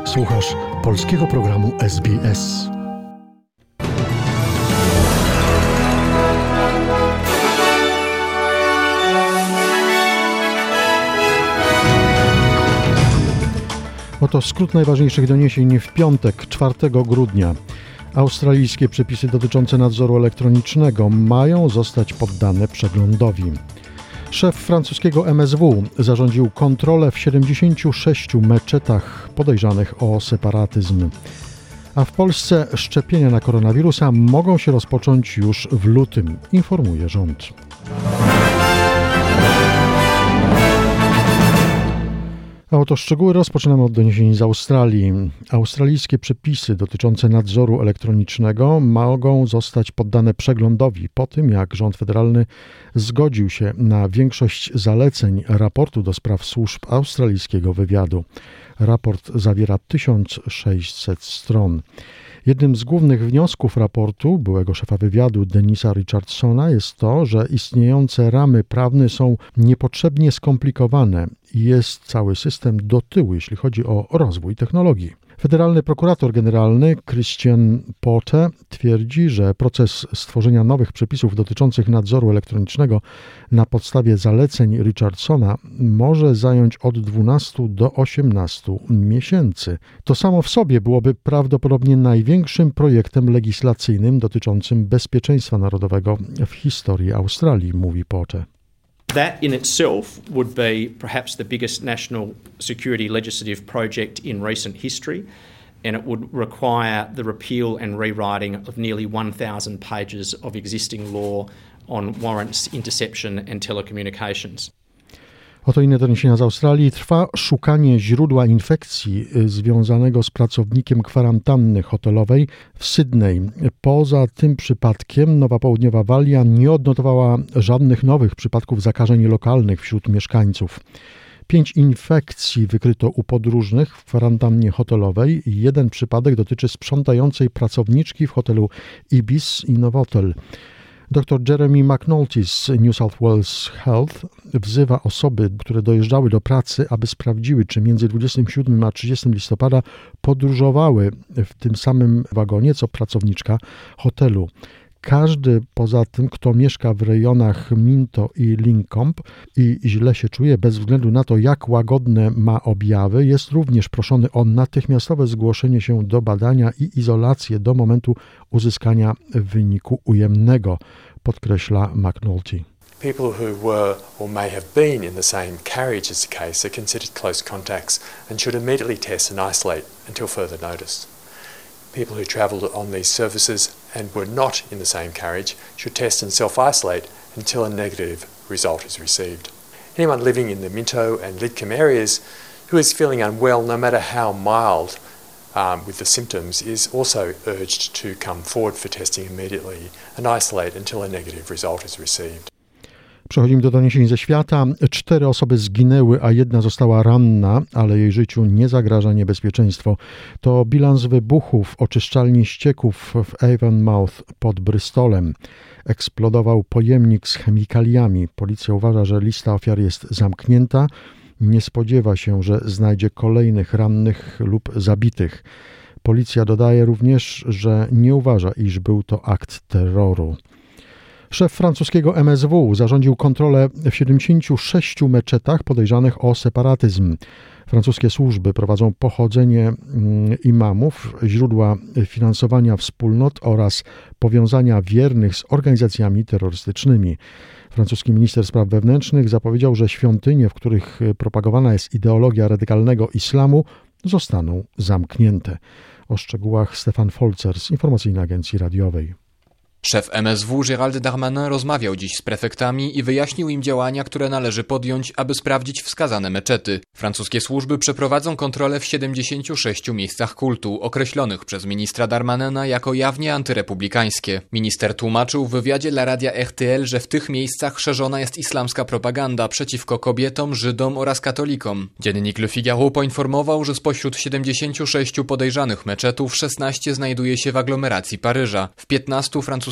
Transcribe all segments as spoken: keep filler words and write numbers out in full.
Słuchasz polskiego programu S B S. Oto skrót najważniejszych doniesień w piątek, czwartego grudnia. Australijskie przepisy dotyczące nadzoru elektronicznego mają zostać poddane przeglądowi. Szef francuskiego M S W zarządził kontrolę w siedemdziesięciu sześciu meczetach podejrzanych o separatyzm. A w Polsce szczepienia na koronawirusa mogą się rozpocząć już w lutym, informuje rząd. A oto szczegóły rozpoczynamy od doniesień z Australii. Australijskie przepisy dotyczące nadzoru elektronicznego mogą zostać poddane przeglądowi po tym, jak rząd federalny zgodził się na większość zaleceń raportu do spraw służb australijskiego wywiadu. Raport zawiera tysiąc sześćset stron. Jednym z głównych wniosków raportu byłego szefa wywiadu Denisa Richardsona jest to, że istniejące ramy prawne są niepotrzebnie skomplikowane i jest cały system do tyłu, jeśli chodzi o rozwój technologii. Federalny prokurator generalny Christian Porter twierdzi, że proces stworzenia nowych przepisów dotyczących nadzoru elektronicznego na podstawie zaleceń Richardsona może zająć od dwunastu do osiemnastu miesięcy. To samo w sobie byłoby prawdopodobnie największym projektem legislacyjnym dotyczącym bezpieczeństwa narodowego w historii Australii, mówi Porter. That in itself would be perhaps the biggest national security legislative project in recent history, and it would require the repeal and rewriting of nearly one thousand pages of existing law on warrants, interception and telecommunications. Oto inne doniesienia z Australii. Trwa szukanie źródła infekcji związanego z pracownikiem kwarantanny hotelowej w Sydney. Poza tym przypadkiem Nowa Południowa Walia nie odnotowała żadnych nowych przypadków zakażeń lokalnych wśród mieszkańców. Pięć infekcji wykryto u podróżnych w kwarantannie hotelowej. Jeden przypadek dotyczy sprzątającej pracowniczki w hotelu Ibis i Novotel. Doktor Jeremy McNulty z New South Wales Health wzywa osoby, które dojeżdżały do pracy, aby sprawdziły, czy między dwudziestym siódmym a trzydziestym listopada podróżowały w tym samym wagonie, co pracowniczka hotelu. Każdy poza tym, kto mieszka w rejonach Minto i Lincomb i źle się czuje, bez względu na to, jak łagodne ma objawy, jest również proszony o natychmiastowe zgłoszenie się do badania i izolację do momentu uzyskania wyniku ujemnego, podkreśla McNulty. People who were or may have been in the same carriage as the case are considered close contacts and should immediately test and isolate until further notice. People who travelled on these services and were not in the same carriage should test and self-isolate until a negative result is received. Anyone living in the Minto and Lidcombe areas who is feeling unwell, no matter how mild um, with the symptoms, is also urged to come forward for testing immediately and isolate until a negative result is received. Przechodzimy do doniesień ze świata. Cztery osoby zginęły, a jedna została ranna, ale jej życiu nie zagraża niebezpieczeństwo. To bilans wybuchów oczyszczalni ścieków w Avonmouth pod Bristolem. Eksplodował pojemnik z chemikaliami. Policja uważa, że lista ofiar jest zamknięta. Nie spodziewa się, że znajdzie kolejnych rannych lub zabitych. Policja dodaje również, że nie uważa, iż był to akt terroru. Szef francuskiego M S W zarządził kontrolę w siedemdziesięciu sześciu meczetach podejrzanych o separatyzm. Francuskie służby prowadzą pochodzenie imamów, źródła finansowania wspólnot oraz powiązania wiernych z organizacjami terrorystycznymi. Francuski minister spraw wewnętrznych zapowiedział, że świątynie, w których propagowana jest ideologia radykalnego islamu, zostaną zamknięte. O szczegółach Stefan Folzer z Informacyjnej Agencji Radiowej. Szef M S W Gérald Darmanin rozmawiał dziś z prefektami i wyjaśnił im działania, które należy podjąć, aby sprawdzić wskazane meczety. Francuskie służby przeprowadzą kontrolę w siedemdziesięciu sześciu miejscach kultu, określonych przez ministra Darmanina jako jawnie antyrepublikańskie. Minister tłumaczył w wywiadzie dla radia R T L, że w tych miejscach szerzona jest islamska propaganda przeciwko kobietom, Żydom oraz katolikom. Dziennik Le Figaro poinformował, że spośród siedemdziesięciu sześciu podejrzanych meczetów szesnaście znajduje się w aglomeracji Paryża. W piętnastu francuskich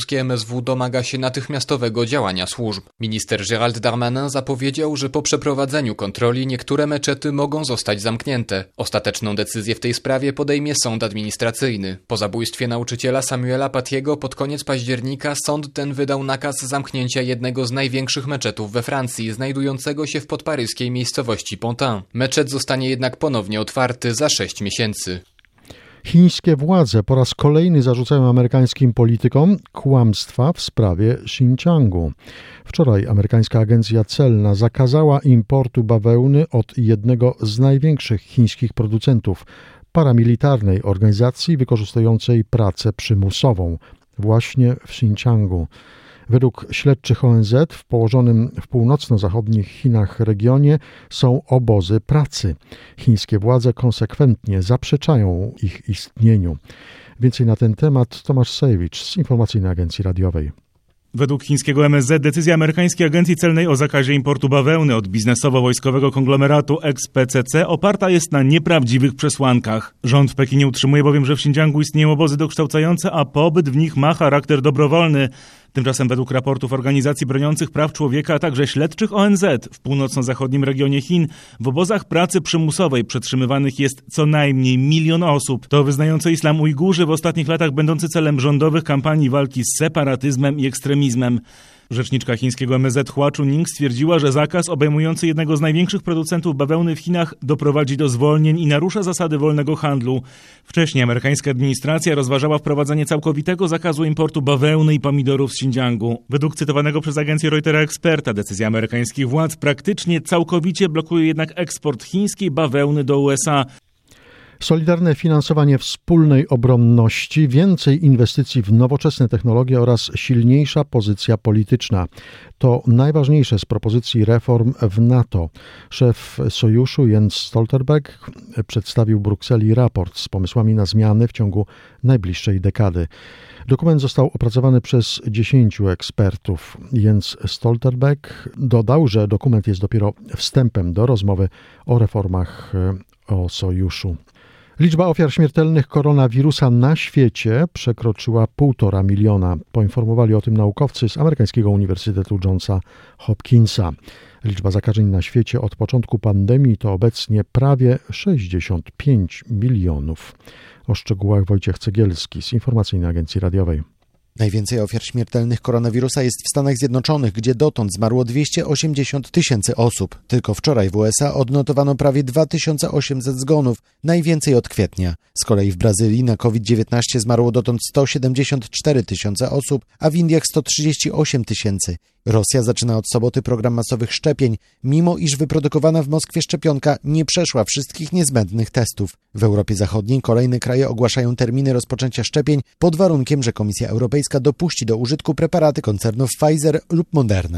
francuskie M S W domaga się natychmiastowego działania służb. Minister Gérald Darmanin zapowiedział, że po przeprowadzeniu kontroli niektóre meczety mogą zostać zamknięte. Ostateczną decyzję w tej sprawie podejmie sąd administracyjny. Po zabójstwie nauczyciela Samuela Patiego pod koniec października sąd ten wydał nakaz zamknięcia jednego z największych meczetów we Francji, znajdującego się w podparyskiej miejscowości Pontin. Meczet zostanie jednak ponownie otwarty za sześć miesięcy. Chińskie władze po raz kolejny zarzucają amerykańskim politykom kłamstwa w sprawie Xinjiangu. Wczoraj amerykańska agencja celna zakazała importu bawełny od jednego z największych chińskich producentów, paramilitarnej organizacji wykorzystującej pracę przymusową właśnie w Xinjiangu. Według śledczych O N Z w położonym w północno-zachodnich Chinach regionie są obozy pracy. Chińskie władze konsekwentnie zaprzeczają ich istnieniu. Więcej na ten temat Tomasz Sejewicz z Informacyjnej Agencji Radiowej. Według chińskiego M S Z decyzja amerykańskiej agencji celnej o zakazie importu bawełny od biznesowo-wojskowego konglomeratu ex P C C oparta jest na nieprawdziwych przesłankach. Rząd w Pekinie utrzymuje bowiem, że w Xinjiangu istnieją obozy dokształcające, a pobyt w nich ma charakter dobrowolny. Tymczasem według raportów organizacji broniących praw człowieka, a także śledczych O N Z w północno-zachodnim regionie Chin w obozach pracy przymusowej przetrzymywanych jest co najmniej milion osób. To wyznający islam Ujgurzy w ostatnich latach będący celem rządowych kampanii walki z separatyzmem i ekstremizmem. Rzeczniczka chińskiego M S Z Hua Chunying stwierdziła, że zakaz obejmujący jednego z największych producentów bawełny w Chinach doprowadzi do zwolnień i narusza zasady wolnego handlu. Wcześniej amerykańska administracja rozważała wprowadzenie całkowitego zakazu importu bawełny i pomidorów z Xinjiangu. Według cytowanego przez agencję Reutera eksperta decyzja amerykańskich władz praktycznie całkowicie blokuje jednak eksport chińskiej bawełny do U S A. Solidarne finansowanie wspólnej obronności, więcej inwestycji w nowoczesne technologie oraz silniejsza pozycja polityczna. To najważniejsze z propozycji reform w NATO. Szef sojuszu Jens Stoltenberg przedstawił Brukseli raport z pomysłami na zmiany w ciągu najbliższej dekady. Dokument został opracowany przez dziesięciu ekspertów. Jens Stoltenberg dodał, że dokument jest dopiero wstępem do rozmowy o reformach o sojuszu. Liczba ofiar śmiertelnych koronawirusa na świecie przekroczyła półtora miliona. Poinformowali o tym naukowcy z amerykańskiego Uniwersytetu Johnsa Hopkinsa. Liczba zakażeń na świecie od początku pandemii to obecnie prawie sześćdziesiąt pięć milionów. O szczegółach Wojciech Cegielski z Informacyjnej Agencji Radiowej. Najwięcej ofiar śmiertelnych koronawirusa jest w Stanach Zjednoczonych, gdzie dotąd zmarło dwieście osiemdziesiąt tysięcy osób. Tylko wczoraj w U S A odnotowano prawie dwa tysiące osiemset zgonów, najwięcej od kwietnia. Z kolei w Brazylii na COVID dziewiętnaście zmarło dotąd sto siedemdziesiąt cztery tysiące osób, a w Indiach sto trzydzieści osiem tysięcy. Rosja zaczyna od soboty program masowych szczepień, mimo iż wyprodukowana w Moskwie szczepionka nie przeszła wszystkich niezbędnych testów. W Europie Zachodniej kolejne kraje ogłaszają terminy rozpoczęcia szczepień pod warunkiem, że Komisja Europejska dopuści do użytku preparaty koncernów Pfizer lub Moderna.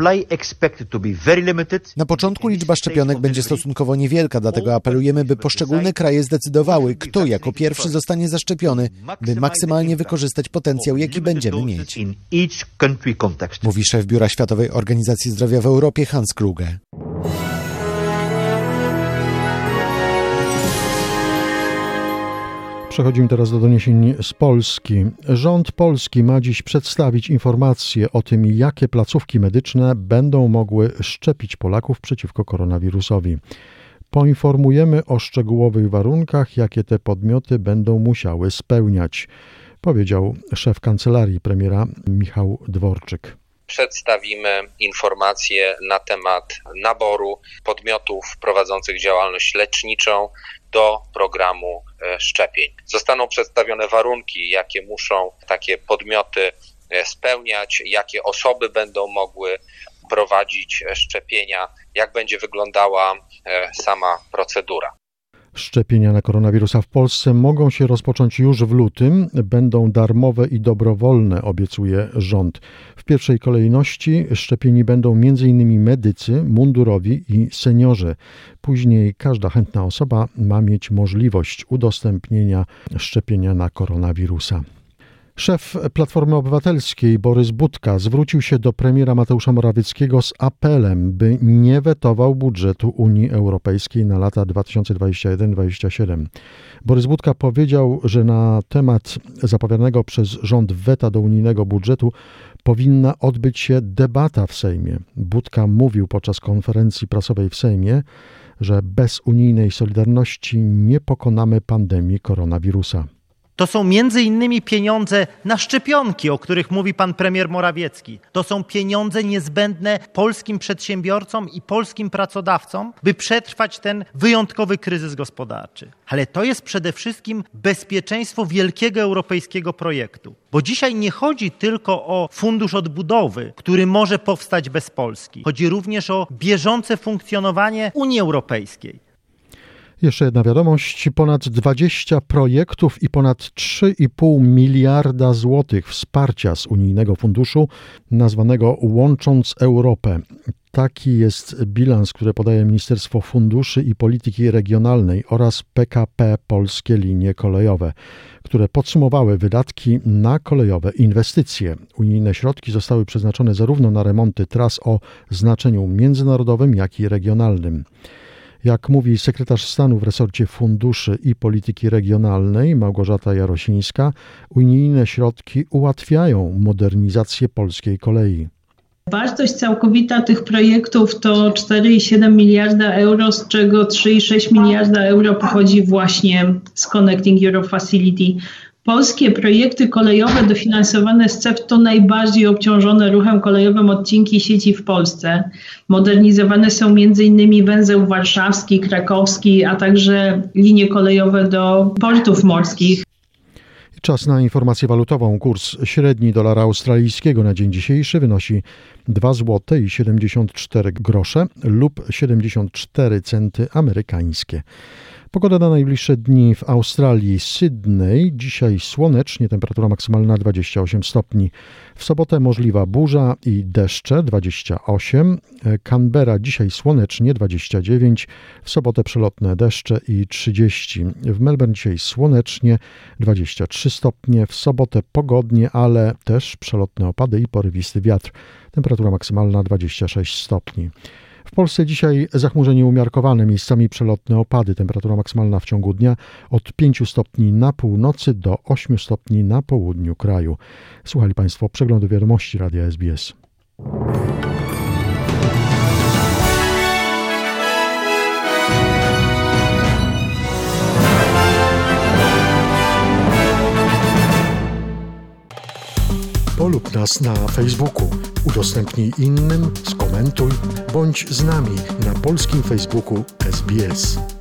Na początku liczba szczepionek będzie stosunkowo niewielka, dlatego apelujemy, by poszczególne kraje zdecydowały, kto jako pierwszy zostanie zaszczepiony, by maksymalnie wykorzystać potencjał, jaki będziemy mieć. Mówi szef Biura Światowej Organizacji Zdrowia w Europie Hans Kluge. Przechodzimy teraz do doniesień z Polski. Rząd polski ma dziś przedstawić informacje o tym, jakie placówki medyczne będą mogły szczepić Polaków przeciwko koronawirusowi. Poinformujemy o szczegółowych warunkach, jakie te podmioty będą musiały spełniać, powiedział szef kancelarii premiera Michał Dworczyk. Przedstawimy informacje na temat naboru podmiotów prowadzących działalność leczniczą do programu szczepień. Zostaną przedstawione warunki, jakie muszą takie podmioty spełniać, jakie osoby będą mogły prowadzić szczepienia, jak będzie wyglądała sama procedura. Szczepienia na koronawirusa w Polsce mogą się rozpocząć już w lutym. Będą darmowe i dobrowolne, obiecuje rząd. W pierwszej kolejności szczepieni będą m in medycy, mundurowi i seniorzy. Później każda chętna osoba ma mieć możliwość udostępnienia szczepienia na koronawirusa. Szef Platformy Obywatelskiej Borys Budka zwrócił się do premiera Mateusza Morawieckiego z apelem, by nie wetował budżetu Unii Europejskiej na lata dwa tysiące dwudziesty pierwszy do dwa tysiące dwudziestego siódmego. Borys Budka powiedział, że na temat zapowiadanego przez rząd weta do unijnego budżetu powinna odbyć się debata w Sejmie. Budka mówił podczas konferencji prasowej w Sejmie, że bez unijnej solidarności nie pokonamy pandemii koronawirusa. To są między innymi pieniądze na szczepionki, o których mówi pan premier Morawiecki. To są pieniądze niezbędne polskim przedsiębiorcom i polskim pracodawcom, by przetrwać ten wyjątkowy kryzys gospodarczy. Ale to jest przede wszystkim bezpieczeństwo wielkiego europejskiego projektu. Bo dzisiaj nie chodzi tylko o fundusz odbudowy, który może powstać bez Polski. Chodzi również o bieżące funkcjonowanie Unii Europejskiej. Jeszcze jedna wiadomość. Ponad dwadzieścia projektów i ponad trzy i pół miliarda złotych wsparcia z unijnego funduszu nazwanego Łącząc Europę. Taki jest bilans, który podaje Ministerstwo Funduszy i Polityki Regionalnej oraz P K P Polskie Linie Kolejowe, które podsumowały wydatki na kolejowe inwestycje. Unijne środki zostały przeznaczone zarówno na remonty tras o znaczeniu międzynarodowym, jak i regionalnym. Jak mówi sekretarz stanu w resorcie Funduszy i Polityki Regionalnej Małgorzata Jarosińska, unijne środki ułatwiają modernizację polskiej kolei. Wartość całkowita tych projektów to cztery i siedem miliarda euro, z czego trzy i sześć miliarda euro pochodzi właśnie z Connecting Europe Facility. Polskie projekty kolejowe dofinansowane z C E F to najbardziej obciążone ruchem kolejowym odcinki sieci w Polsce. Modernizowane są między innymi węzeł warszawski, krakowski, a także linie kolejowe do portów morskich. Czas na informację walutową. Kurs średni dolara australijskiego na dzień dzisiejszy wynosi dwa złote i siedemdziesiąt cztery grosze lub siedemdziesiąt cztery centy amerykańskie. Pogoda na najbliższe dni w Australii, Sydney. Dzisiaj słonecznie, temperatura maksymalna dwadzieścia osiem stopni. W sobotę możliwa burza i deszcze dwadzieścia osiem. Canberra dzisiaj słonecznie dwadzieścia dziewięć. W sobotę przelotne deszcze i trzydzieści. W Melbourne dzisiaj słonecznie dwadzieścia trzy stopnie. W sobotę pogodnie, ale też przelotne opady i porywisty wiatr. Temperatura maksymalna dwadzieścia sześć stopni. W Polsce dzisiaj zachmurzenie umiarkowane, miejscami przelotne opady. Temperatura maksymalna w ciągu dnia od pięciu stopni na północy do ośmiu stopni na południu kraju. Słuchali Państwo przeglądu wiadomości Radia S B S. Polub nas na Facebooku, udostępnij innym, skomentuj, bądź z nami na polskim Facebooku S B S.